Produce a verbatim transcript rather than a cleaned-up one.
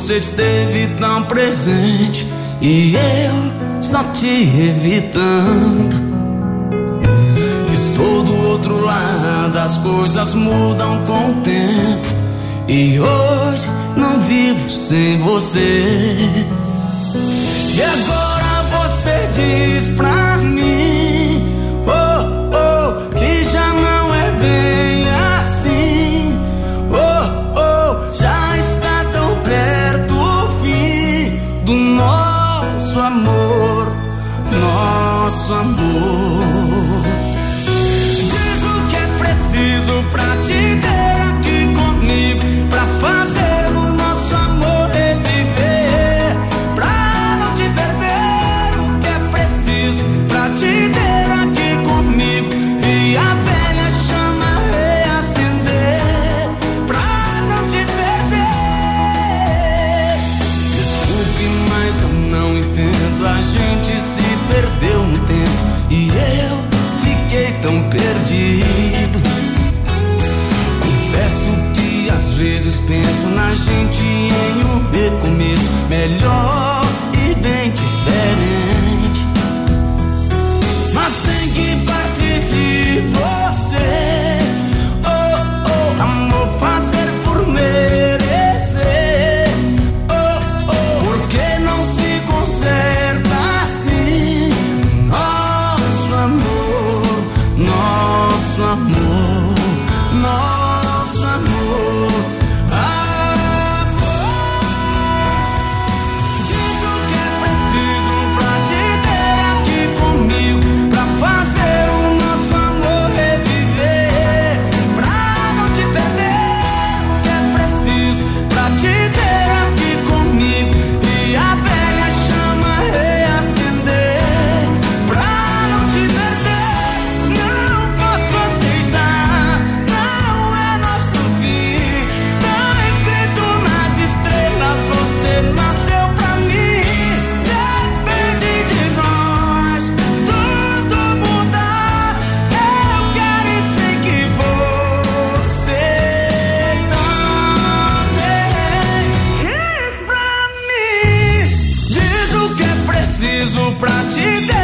você esteve tão presente e eu só te evitando. Estou do outro lado, as coisas mudam com o tempo e hoje não vivo sem você. E agora você diz pra mim, oh, oh, que já não é bem assim. Oh, oh, já está tão perto o fim do nosso amor, nosso amor. Diz o que é preciso pra te ter aqui comigo, pra fazer o nosso amor reviver, pra não te perder. O que é preciso pra te ter aqui comigo e a velha chama reacender, pra não te perder. Desculpe, mas eu não entendo. A gente se perdeu no tempo e eu fiquei tão perdido. Confesso que às vezes penso na gente em um recomeço melhor e bem diferente. Mas tem que partir de você, oh, oh, amor, fazer por merecer. Oh, oh, porque não se conserta assim nosso amor, nosso amor, nosso amor, amor. Diz o que é preciso pra te ter aqui comigo, pra fazer o nosso amor reviver, pra não te perder. O que é preciso pra te ter aqui comigo e a velha chama reacender, pra não te perder. Não posso aceitar, não é nosso fim. Está escrito nas estrelas, você nasceu pra mim. Depende de nós tudo mudar. Eu quero e sei que você também. Diz pra mim, diz o que é preciso pra te dar